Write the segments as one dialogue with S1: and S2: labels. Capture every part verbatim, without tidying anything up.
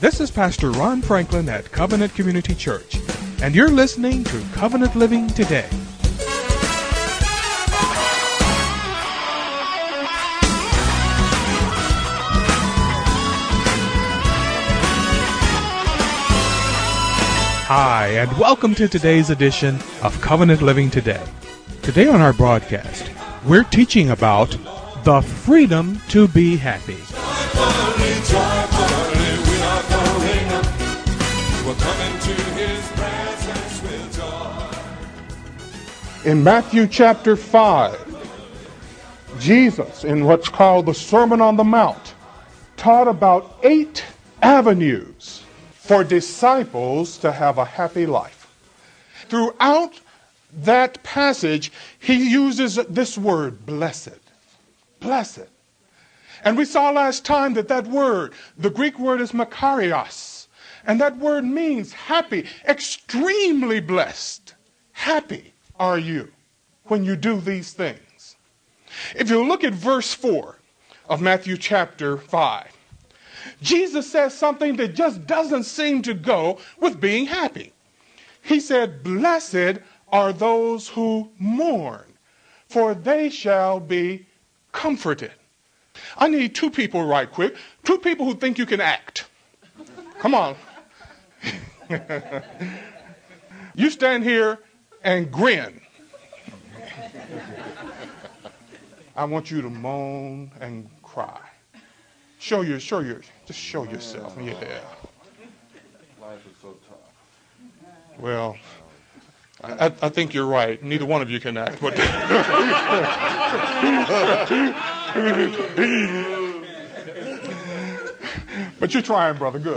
S1: This is Pastor Ron Franklin at Covenant Community Church, and you're listening to Covenant Living Today. Hi, and welcome to today's edition of Covenant Living Today. Today on our broadcast, we're teaching about the freedom to be happy.
S2: Joyfully, joyfully, we are going up. We're coming to His presence with joy.
S3: In Matthew chapter five, Jesus, in what's called the Sermon on the Mount, taught about eight avenues for disciples to have a happy life. Throughout that passage, he uses this word, blessed. Blessed. And we saw last time that that word, the Greek word is makarios, and that word means happy, extremely blessed. Happy are you when you do these things. If you look at verse four of Matthew chapter five, Jesus says something that just doesn't seem to go with being happy. He said, "Blessed are those who mourn, for they shall be comforted." I need two people right quick. Two people who think you can act. Come on. You stand here and grin. I want you to moan and cry. Show your, show your, just show yourself. Yeah.
S2: Life is so tough.
S3: Well, I, I think you're right. Neither one of you can act. But, but you're trying, brother. Good.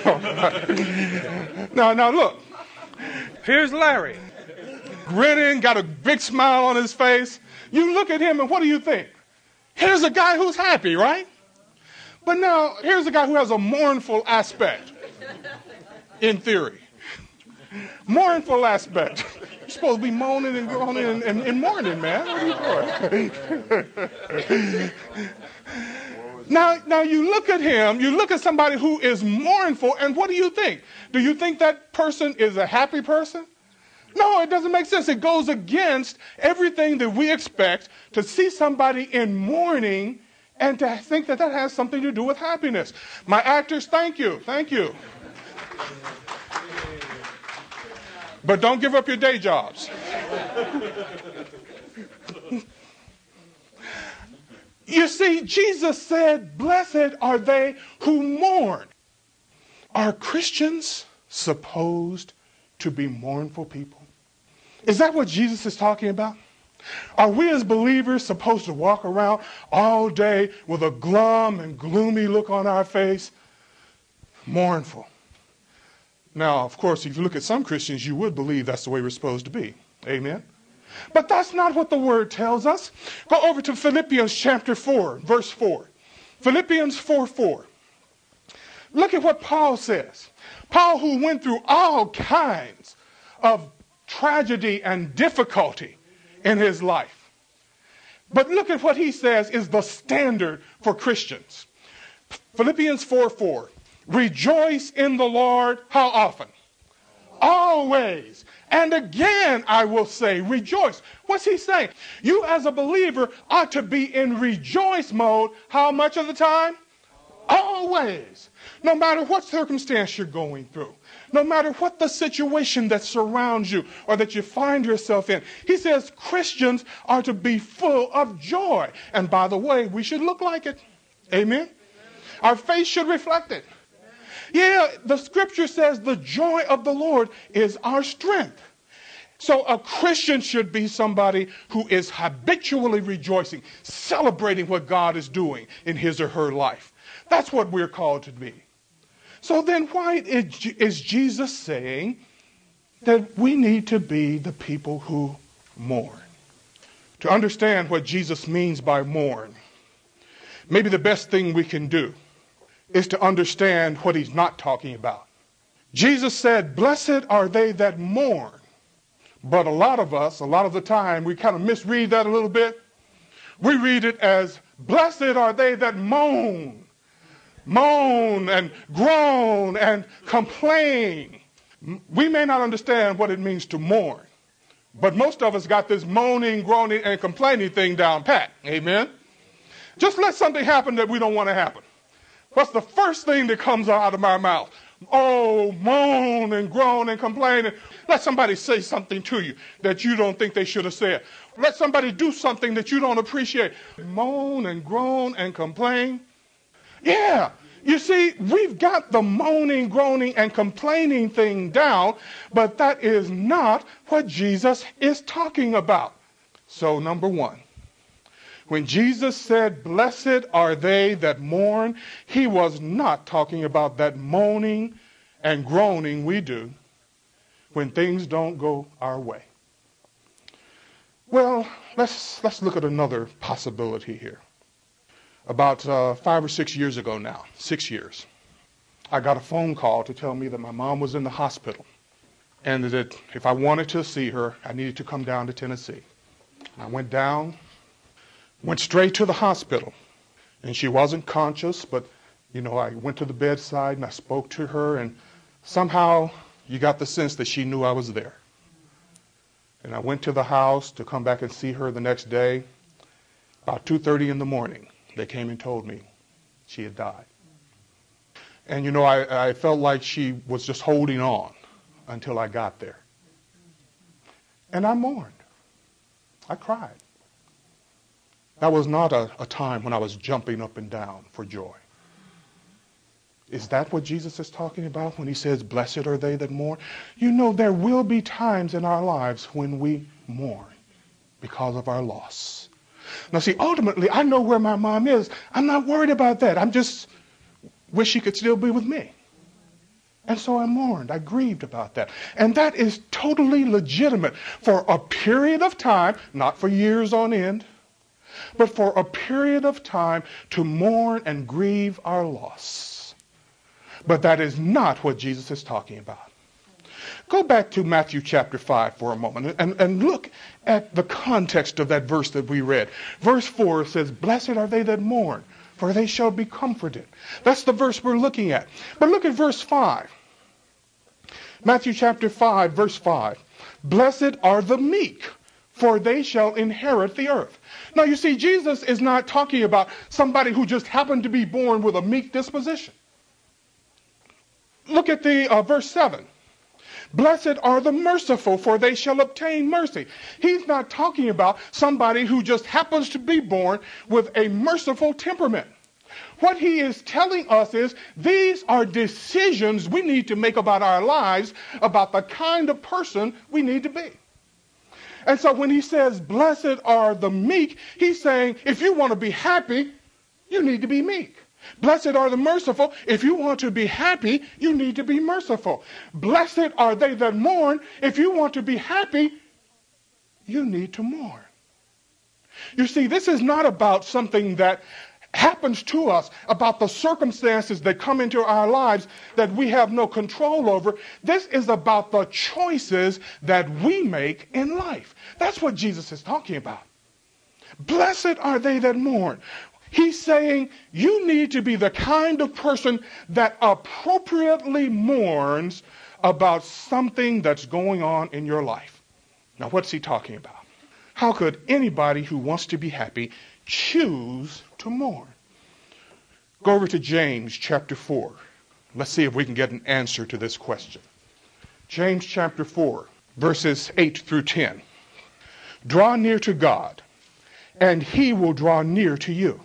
S3: Now, now look. Here's Larry, grinning, got a big smile on his face. You look at him, and what do you think? Here's a guy who's happy, right? But now, here's a guy who has a mournful aspect, in theory. Mournful aspect. You're supposed to be moaning and groaning and, and, and mourning, man. What are you doing? now, now, you look at him, you look at somebody who is mournful, and what do you think? Do you think that person is a happy person? No, it doesn't make sense. It goes against everything that we expect to see somebody in mourning and to think that that has something to do with happiness. My actors, thank you. Thank you. But don't give up your day jobs. You see, Jesus said, "Blessed are they who mourn." Are Christians supposed to be mournful people? Is that what Jesus is talking about? Are we as believers supposed to walk around all day with a glum and gloomy look on our face? Mournful. Now, of course, if you look at some Christians, you would believe that's the way we're supposed to be. Amen? But that's not what the Word tells us. Go over to Philippians chapter four, verse four. Philippians four four. Look at what Paul says. Paul, who went through all kinds of tragedy and difficulty in his life. But look at what he says is the standard for Christians. Philippians four four. Rejoice in the Lord, how often? Always. And again, I will say, rejoice. What's he saying? You as a believer ought to be in rejoice mode how much of the time? Always. No matter what circumstance you're going through. No matter what the situation that surrounds you or that you find yourself in. He says Christians are to be full of joy. And by the way, we should look like it. Amen? Our face should reflect it. Yeah, the scripture says the joy of the Lord is our strength. So a Christian should be somebody who is habitually rejoicing, celebrating what God is doing in his or her life. That's what we're called to be. So then why is Jesus saying that we need to be the people who mourn? To understand what Jesus means by mourn, maybe the best thing we can do is to understand what he's not talking about. Jesus said, "Blessed are they that mourn." But a lot of us, a lot of the time, we kind of misread that a little bit. We read it as, "Blessed are they that moan." moan and groan and complain. We may not understand what it means to mourn, but most of us got this moaning, groaning, and complaining thing down pat. Amen? Just let something happen that we don't want to happen. What's the first thing that comes out of our mouth? Oh, moan and groan and complain. Let somebody say something to you that you don't think they should have said. Let somebody do something that you don't appreciate. Moan and groan and complain. Yeah. You see, we've got the moaning, groaning, and complaining thing down, but that is not what Jesus is talking about. So, number one, when Jesus said, "Blessed are they that mourn," he was not talking about that moaning and groaning we do when things don't go our way. Well, let's let's look at another possibility here. About uh, five or six years ago now, six years, I got a phone call to tell me that my mom was in the hospital and that if I wanted to see her, I needed to come down to Tennessee. I went down, went straight to the hospital, and she wasn't conscious, but, you know, I went to the bedside and I spoke to her, and somehow you got the sense that she knew I was there. And I went to the house to come back and see her the next day. About two thirty in the morning, they came and told me she had died. And, you know, I, I felt like she was just holding on until I got there. And I mourned. I cried. That was not a, a time when I was jumping up and down for joy. Is that what Jesus is talking about when he says, "Blessed are they that mourn"? You know, there will be times in our lives when we mourn because of our loss. Now, see, ultimately, I know where my mom is. I'm not worried about that. I'm just wish she could still be with me. And so I mourned. I grieved about that. And that is totally legitimate for a period of time, not for years on end, but for a period of time to mourn and grieve our loss. But that is not what Jesus is talking about. Go back to Matthew chapter five for a moment and, and look at the context of that verse that we read. Verse four says, "Blessed are they that mourn, for they shall be comforted." That's the verse we're looking at. But look at verse five. Matthew chapter five, verse five. "Blessed are the meek, for they shall inherit the earth." Now you see, Jesus is not talking about somebody who just happened to be born with a meek disposition. Look at the uh, verse seven. "Blessed are the merciful, for they shall obtain mercy." He's not talking about somebody who just happens to be born with a merciful temperament. What he is telling us is these are decisions we need to make about our lives, about the kind of person we need to be. And so when he says, "Blessed are the meek," he's saying if you want to be happy, you need to be meek. Blessed are the merciful. If you want to be happy, you need to be merciful. Blessed are they that mourn. If you want to be happy, you need to mourn. You see, this is not about something that happens to us, about the circumstances that come into our lives that we have no control over. This is about the choices that we make in life. That's what Jesus is talking about. Blessed are they that mourn. He's saying you need to be the kind of person that appropriately mourns about something that's going on in your life. Now, what's he talking about? How could anybody who wants to be happy choose to mourn? Go over to James chapter four. Let's see if we can get an answer to this question. James chapter four, verses eight through ten. "Draw near to God, and he will draw near to you.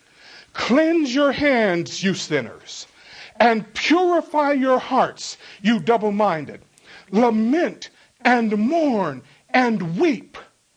S3: Cleanse your hands, you sinners, and purify your hearts, you double-minded. Lament and mourn and weep.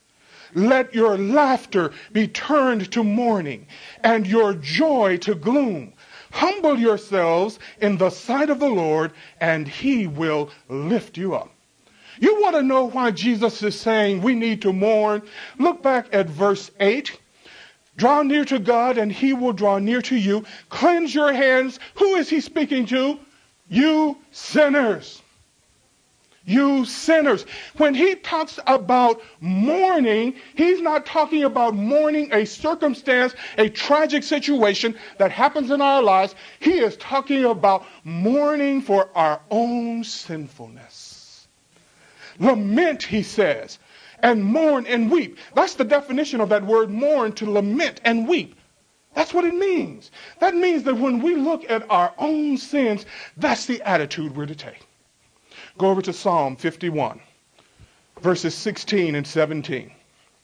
S3: Let your laughter be turned to mourning, and your joy to gloom. Humble yourselves in the sight of the Lord, and he will lift you up." You want to know why Jesus is saying we need to mourn? Look back at verse eight. "Draw near to God, and he will draw near to you. Cleanse your hands." Who is he speaking to? You sinners. you sinners. When he talks about mourning, he's not talking about mourning a circumstance, a tragic situation that happens in our lives. He is talking about mourning for our own sinfulness. Lament, he says, and mourn and weep. That's the definition of that word mourn, to lament and weep. That's what it means. That means that when we look at our own sins, that's the attitude we're to take. Go over to Psalm fifty-one, verses sixteen and seventeen.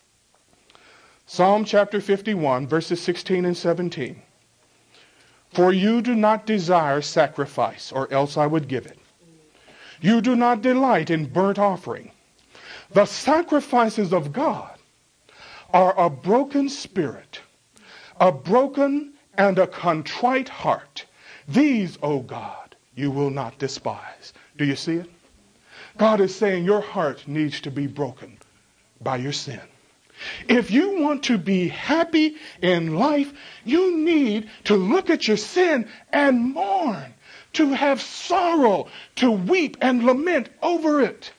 S3: Psalm chapter fifty-one, verses sixteen and seventeen. For you do not desire sacrifice, or else I would give it. You do not delight in burnt offering. The sacrifices of God are a broken spirit, a broken and a contrite heart. These, O God, you will not despise. Do you see it? God is saying your heart needs to be broken by your sin. If you want to be happy in life, you need to look at your sin and mourn, to have sorrow, to weep and lament over it.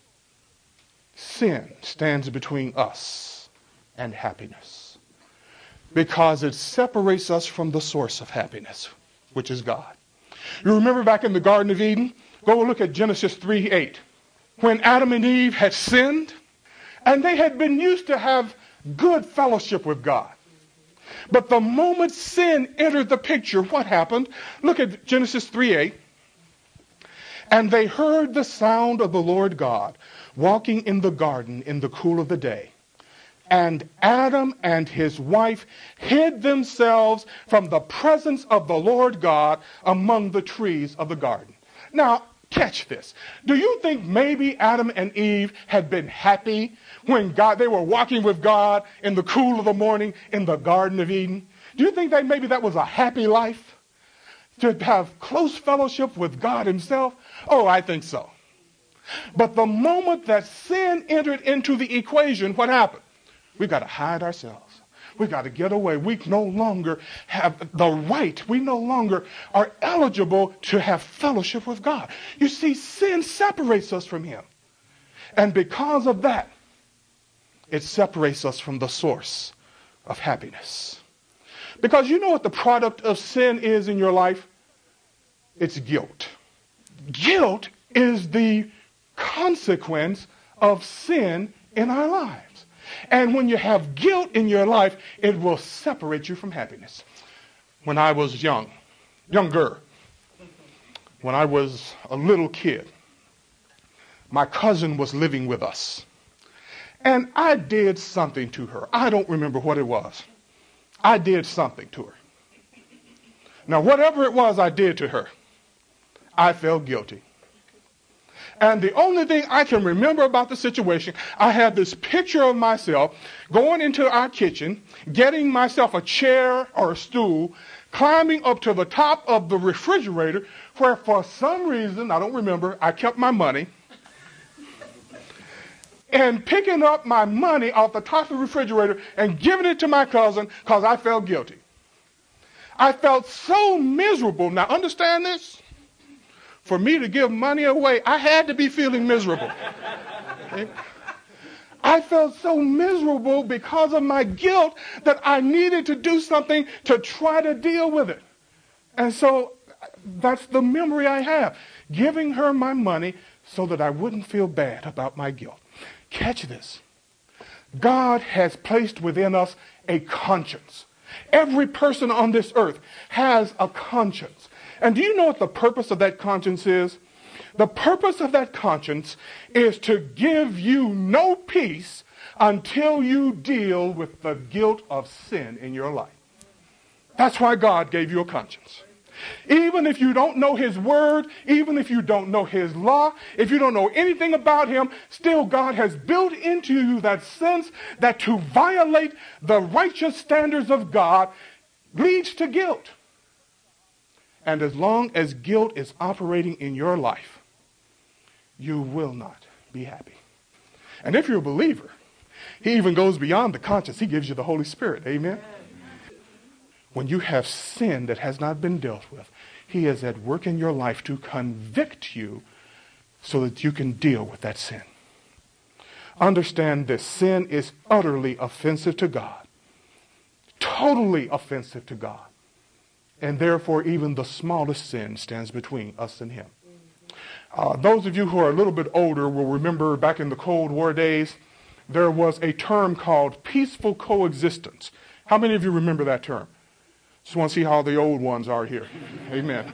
S3: Sin stands between us and happiness because it separates us from the source of happiness, which is God. You remember back in the Garden of Eden? Go look at Genesis three eight. When Adam and Eve had sinned, and they had been used to have good fellowship with God. But the moment sin entered the picture, what happened? Look at Genesis three eight. And they heard the sound of the Lord God walking in the garden in the cool of the day. And Adam and his wife hid themselves from the presence of the Lord God among the trees of the garden. Now, catch this. Do you think maybe Adam and Eve had been happy when God, they were walking with God in the cool of the morning in the Garden of Eden? Do you think that maybe that was a happy life? To have close fellowship with God himself? Oh, I think so. But the moment that sin entered into the equation, what happened? We've got to hide ourselves. We've got to get away. We no longer have the right. We no longer are eligible to have fellowship with God. You see, sin separates us from him. And because of that, it separates us from the source of happiness. Because you know what the product of sin is in your life? It's guilt. Guilt is the consequence of sin in our lives. And when you have guilt in your life, it will separate you from happiness. When I was young, younger, when I was a little kid, my cousin was living with us. And I did something to her. I don't remember what it was. I did something to her. Now, whatever it was I did to her, I felt guilty. And the only thing I can remember about the situation, I had this picture of myself going into our kitchen, getting myself a chair or a stool, climbing up to the top of the refrigerator, where for some reason, I don't remember, I kept my money, and picking up my money off the top of the refrigerator and giving it to my cousin because I felt guilty. I felt so miserable. Now, understand this. For me to give money away, I had to be feeling miserable. Okay? I felt so miserable because of my guilt that I needed to do something to try to deal with it. And so that's the memory I have. Giving her my money so that I wouldn't feel bad about my guilt. Catch this. God has placed within us a conscience. Every person on this earth has a conscience. And do you know what the purpose of that conscience is? The purpose of that conscience is to give you no peace until you deal with the guilt of sin in your life. That's why God gave you a conscience. Even if you don't know his word, even if you don't know his law, if you don't know anything about him, still God has built into you that sense that to violate the righteous standards of God leads to guilt. And as long as guilt is operating in your life, you will not be happy. And if you're a believer, he even goes beyond the conscience. He gives you the Holy Spirit. Amen? When you have sin that has not been dealt with, he is at work in your life to convict you so that you can deal with that sin. Understand this. Sin is utterly offensive to God. Totally offensive to God. And therefore, even the smallest sin stands between us and him. Uh, those of you who are a little bit older will remember back in the Cold War days, there was a term called peaceful coexistence. How many of you remember that term? Just want to see how the old ones are here. Amen.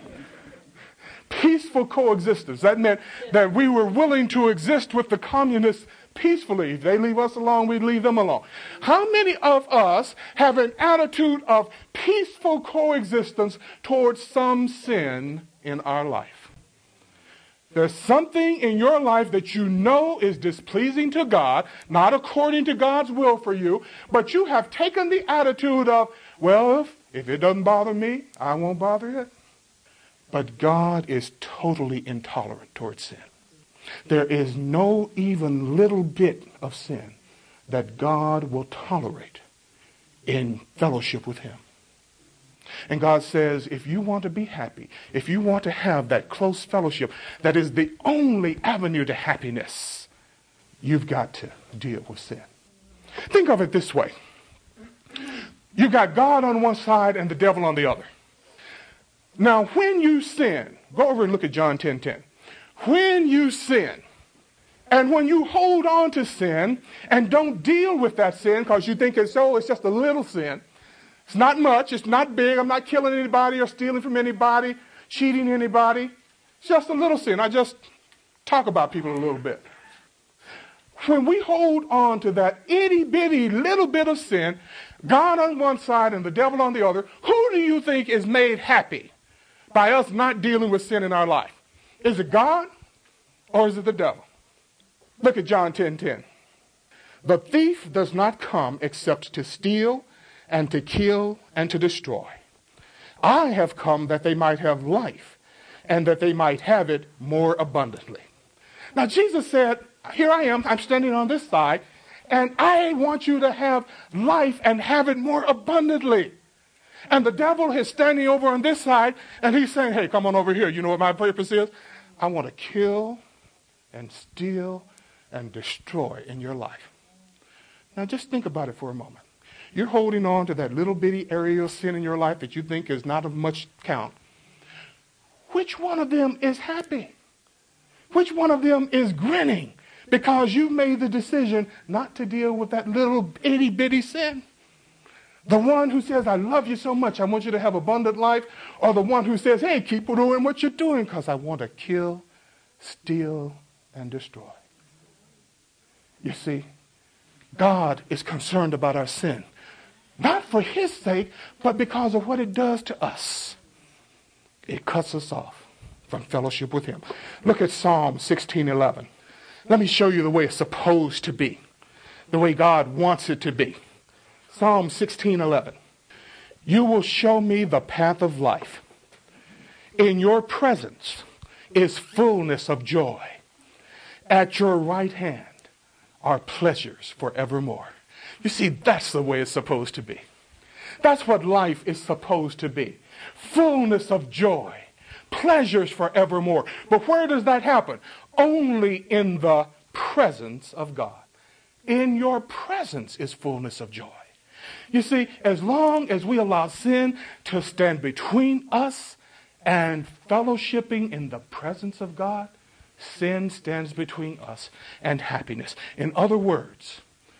S3: Peaceful coexistence. That meant that we were willing to exist with the communists peacefully. If they leave us alone, we leave them alone. How many of us have an attitude of peaceful coexistence towards some sin in our life? There's something in your life that you know is displeasing to God, not according to God's will for you, but you have taken the attitude of, well, if, if it doesn't bother me, I won't bother it. But God is totally intolerant towards sin. There is no even little bit of sin that God will tolerate in fellowship with him. And God says, if you want to be happy, if you want to have that close fellowship that is the only avenue to happiness, you've got to deal with sin. Think of it this way. You've got God on one side and the devil on the other. Now, when you sin, go over and look at John ten ten. When you sin, and when you hold on to sin and don't deal with that sin because you think it's, oh, it's just a little sin. It's not much. It's not big. I'm not killing anybody or stealing from anybody, cheating anybody. It's just a little sin. I just talk about people a little bit. When we hold on to that itty bitty little bit of sin, God on one side and the devil on the other, who do you think is made happy by us not dealing with sin in our life? Is it God or is it the devil? Look at John ten ten. The thief does not come except to steal and to kill and to destroy. I have come that they might have life and that they might have it more abundantly. Now Jesus said, here I am, I'm standing on this side, and I want you to have life and have it more abundantly. And the devil is standing over on this side, and he's saying, hey, come on over here. You know what my purpose is? I want to kill and steal and destroy in your life. Now just think about it for a moment. You're holding on to that little bitty area of sin in your life that you think is not of much count. Which one of them is happy? Which one of them is grinning because you made the decision not to deal with that little itty bitty sin? The one who says, I love you so much, I want you to have abundant life, or the one who says, hey, keep doing what you're doing because I want to kill, steal, and destroy. You see, God is concerned about our sin. Not for his sake, but because of what it does to us. It cuts us off from fellowship with him. Look at Psalm sixteen eleven. Let me show you the way it's supposed to be. The way God wants it to be. Psalm sixteen eleven. You will show me the path of life. In your presence is fullness of joy. At your right hand are pleasures forevermore. You see, that's the way it's supposed to be. That's what life is supposed to be. Fullness of joy. Pleasures forevermore. But where does that happen? Only in the presence of God. In your presence is fullness of joy. You see, as long as we allow sin to stand between us and fellowshipping in the presence of God, sin stands between us and happiness. In other words,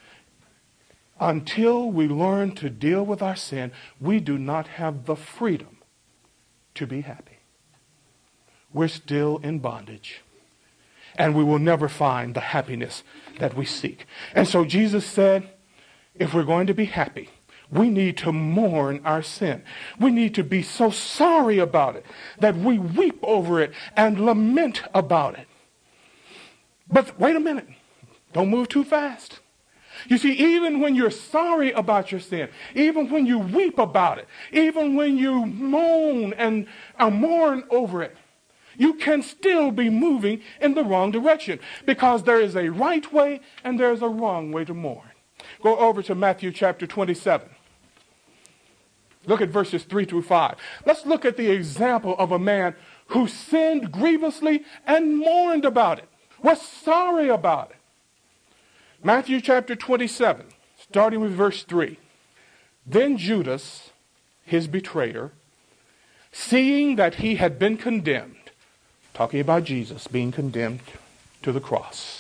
S3: until we learn to deal with our sin, we do not have the freedom to be happy. We're still in bondage. And we will never find the happiness that we seek. And so Jesus said, if we're going to be happy, we need to mourn our sin. We need to be so sorry about it that we weep over it and lament about it. But wait a minute. Don't move too fast. You see, even when you're sorry about your sin, even when you weep about it, even when you moan and uh, mourn over it, you can still be moving in the wrong direction because there is a right way and there's a wrong way to mourn. Go over to Matthew chapter twenty-seven. Look at verses three through five. Let's look at the example of a man who sinned grievously and mourned about it, was sorry about it. Matthew chapter twenty-seven, starting with verse three. Then Judas, his betrayer, seeing that he had been condemned, talking about Jesus being condemned to the cross,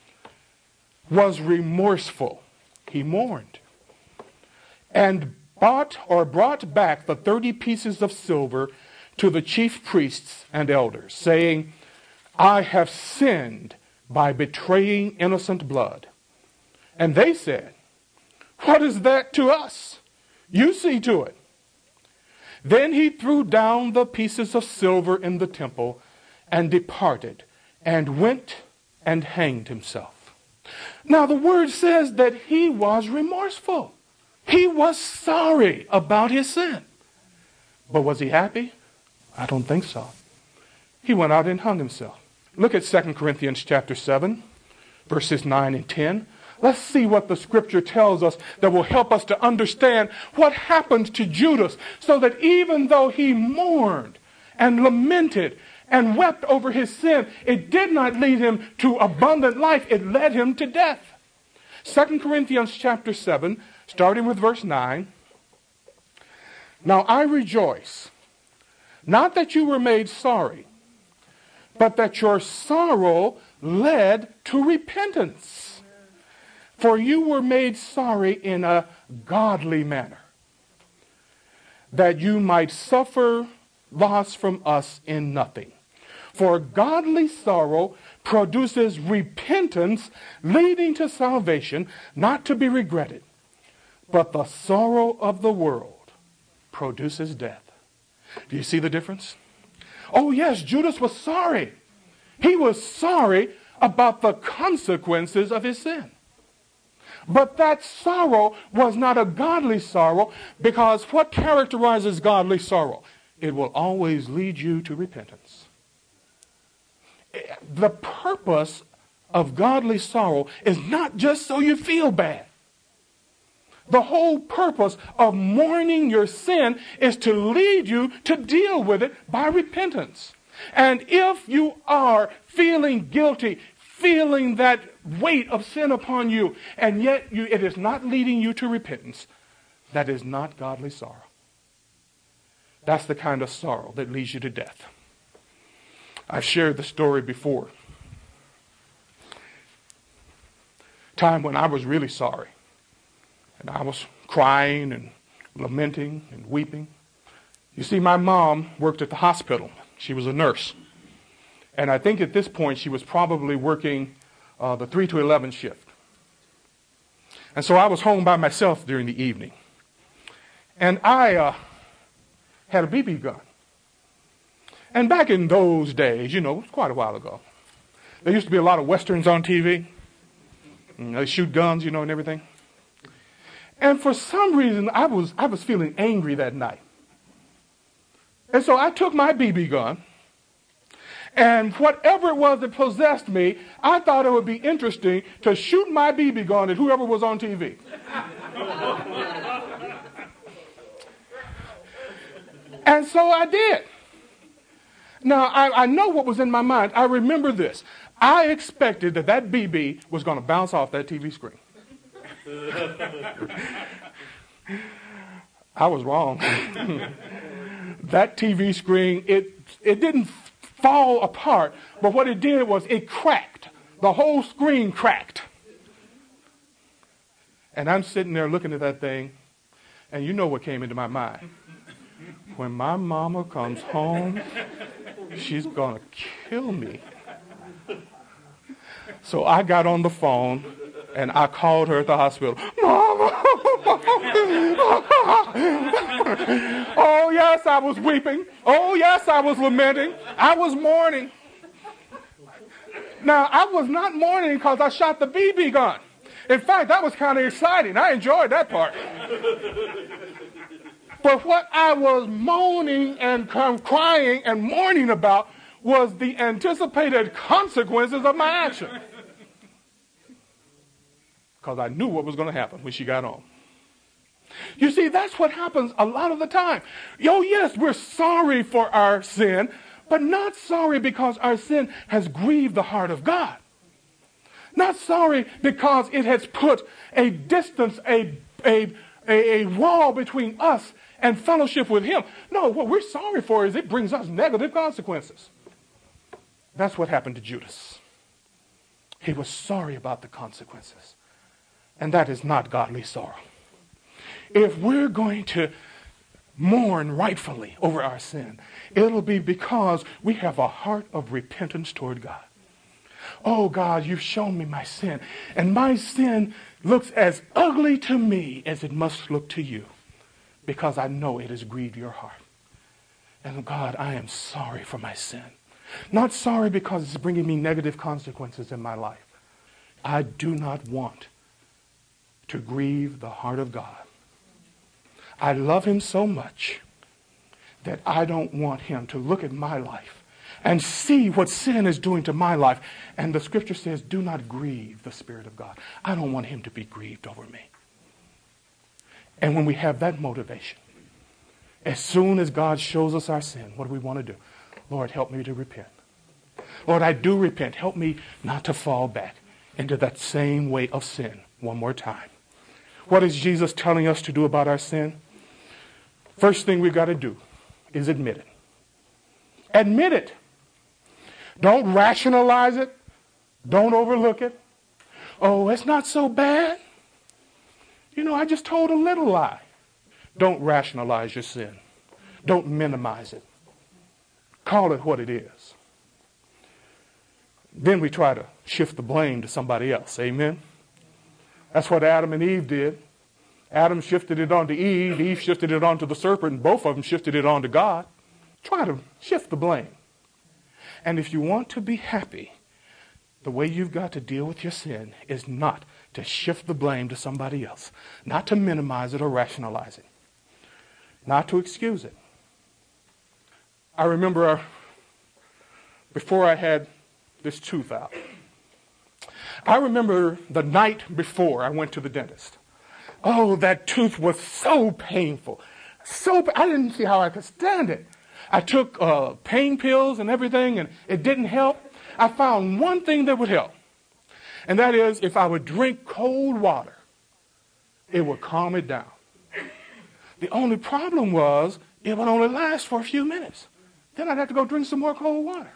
S3: was remorseful. He mourned. And bought or brought back the thirty pieces of silver to the chief priests and elders, saying, I have sinned by betraying innocent blood. And they said, what is that to us? You see to it. Then he threw down the pieces of silver in the temple and departed and went and hanged himself. Now the word says that he was remorseful. He was sorry about his sin. But was he happy? I don't think so. He went out and hung himself. Look at Second Corinthians chapter seven, verses nine and ten. Let's see what the scripture tells us that will help us to understand what happened to Judas, so that even though he mourned and lamented and wept over his sin, it did not lead him to abundant life. It led him to death. Second Corinthians chapter seven, starting with verse nine. Now I rejoice, not that you were made sorry, but that your sorrow led to repentance. For you were made sorry in a godly manner, that you might suffer loss from us in nothing. For godly sorrow produces repentance, leading to salvation, not to be regretted. But the sorrow of the world produces death. Do you see the difference? Oh yes, Judas was sorry. He was sorry about the consequences of his sin. But that sorrow was not a godly sorrow, because what characterizes godly sorrow? It will always lead you to repentance. The purpose of godly sorrow is not just so you feel bad. The whole purpose of mourning your sin is to lead you to deal with it by repentance. And if you are feeling guilty, feeling that weight of sin upon you, and yet you, it is not leading you to repentance, that is not godly sorrow. That's the kind of sorrow that leads you to death. I've shared the story before. Time when I was really sorry. And I was crying and lamenting and weeping. You see, my mom worked at the hospital. She was a nurse. And I think at this point she was probably working uh, the three to eleven shift. And so I was home by myself during the evening. And I uh, had a B B gun. And back in those days, you know, it was quite a while ago, there used to be a lot of westerns on T V. And they shoot guns, you know, and everything. And for some reason, I was I was feeling angry that night. And so I took my B B gun, and whatever it was that possessed me, I thought it would be interesting to shoot my B B gun at whoever was on T V. And so I did. Now, I, I know what was in my mind. I remember this. I expected that that B B was going to bounce off that T V screen. I was wrong. That T V screen, it it didn't fall apart, but what it did was it cracked. The whole screen cracked. And I'm sitting there looking at that thing, and you know what came into my mind. When my mama comes home, she's going to kill me. So I got on the phone, and I called her at the hospital. Mama! Oh, yes, I was weeping. Oh, yes, I was lamenting. I was mourning. Now, I was not mourning because I shot the B B gun. In fact, that was kind of exciting. I enjoyed that part. But what I was moaning and crying and mourning about was the anticipated consequences of my action. Because I knew what was going to happen when she got home. You see, that's what happens a lot of the time. Oh, yes, we're sorry for our sin, But not sorry because our sin has grieved the heart of God. Not sorry because it has put a distance, a, a, a, a wall between us and fellowship with him. No, what we're sorry for is it brings us negative consequences. That's what happened to Judas. He was sorry about the consequences. And that is not godly sorrow. If we're going to mourn rightfully over our sin, it'll be because we have a heart of repentance toward God. Oh God, you've shown me my sin, and my sin looks as ugly to me as it must look to you, because I know it has grieved your heart. And God, I am sorry for my sin. Not sorry because it's bringing me negative consequences in my life. I do not want to grieve the heart of God. I love him so much that I don't want him to look at my life and see what sin is doing to my life. And the scripture says, do not grieve the Spirit of God. I don't want him to be grieved over me. And when we have that motivation, as soon as God shows us our sin, what do we want to do? Lord, help me to repent. Lord, I do repent. Help me not to fall back into that same way of sin one more time. What is Jesus telling us to do about our sin? First thing we've got to do is admit it. Admit it. Don't rationalize it. Don't overlook it. Oh, it's not so bad. You know, I just told a little lie. Don't rationalize your sin. Don't minimize it. Call it what it is. Then we try to shift the blame to somebody else. Amen? That's what Adam and Eve did. Adam shifted it onto Eve. Eve shifted it onto the serpent. And both of them shifted it onto God. Try to shift the blame. And if you want to be happy, the way you've got to deal with your sin is not to shift the blame to somebody else. Not to minimize it or rationalize it. Not to excuse it. I remember uh, before I had this tooth out, I remember the night before I went to the dentist. Oh, that tooth was so painful. So I didn't see how I could stand it. I took uh, pain pills and everything, and it didn't help. I found one thing that would help, and that is if I would drink cold water, it would calm it down. The only problem was it would only last for a few minutes. Then I'd have to go drink some more cold water.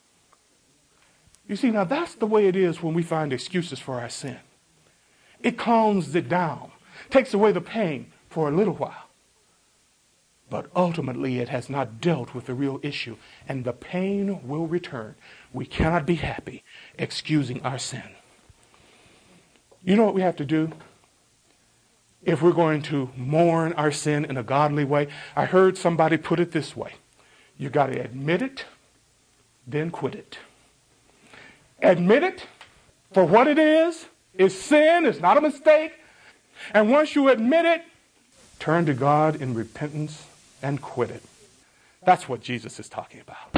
S3: You see, now that's the way it is when we find excuses for our sin. It calms it down, takes away the pain for a little while. But ultimately, it has not dealt with the real issue, and the pain will return. We cannot be happy excusing our sin. You know what we have to do? If we're going to mourn our sin in a godly way, I heard somebody put it this way. You got to admit it, then quit it. Admit it for what it is. It's sin. It's not a mistake. And once you admit it, turn to God in repentance and quit it. That's what Jesus is talking about.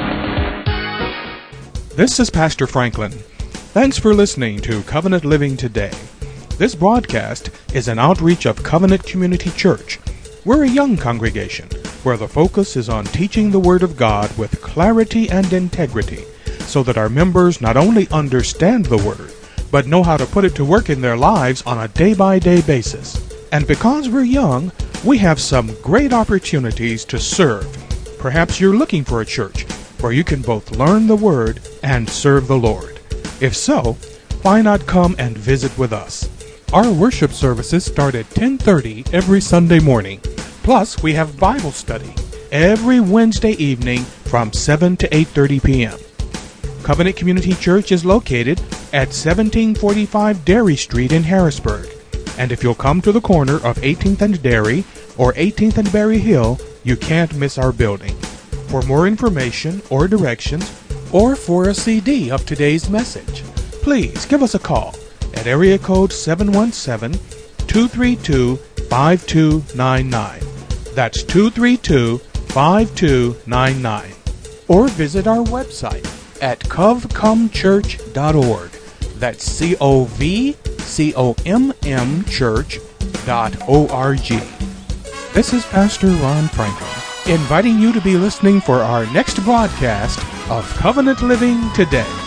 S1: This is Pastor Franklin. Thanks for listening to Covenant Living Today. This broadcast is an outreach of Covenant Community Church. We're a young congregation where the focus is on teaching the Word of God with clarity and integrity so that our members not only understand the Word, but know how to put it to work in their lives on a day-by-day basis. And because we're young, we have some great opportunities to serve. Perhaps you're looking for a church where you can both learn the Word and serve the Lord. If so, why not come and visit with us? Our worship services start at ten thirty every Sunday morning. Plus, we have Bible study every Wednesday evening from seven to eight thirty p.m. Covenant Community Church is located at seventeen forty-five Dairy Street in Harrisburg. And if you'll come to the corner of eighteenth and Dairy or eighteenth and Berry Hill, you can't miss our building. For more information or directions, or for a C D of today's message, please give us a call at area code seven one seven, two three two, five two nine nine. That's two three two, five two nine nine. Or visit our website at cov com church dot org. That's C O V C O M M church dot O R G. This is Pastor Ron Franklin. inviting you to be listening for our next broadcast of Covenant Living Today.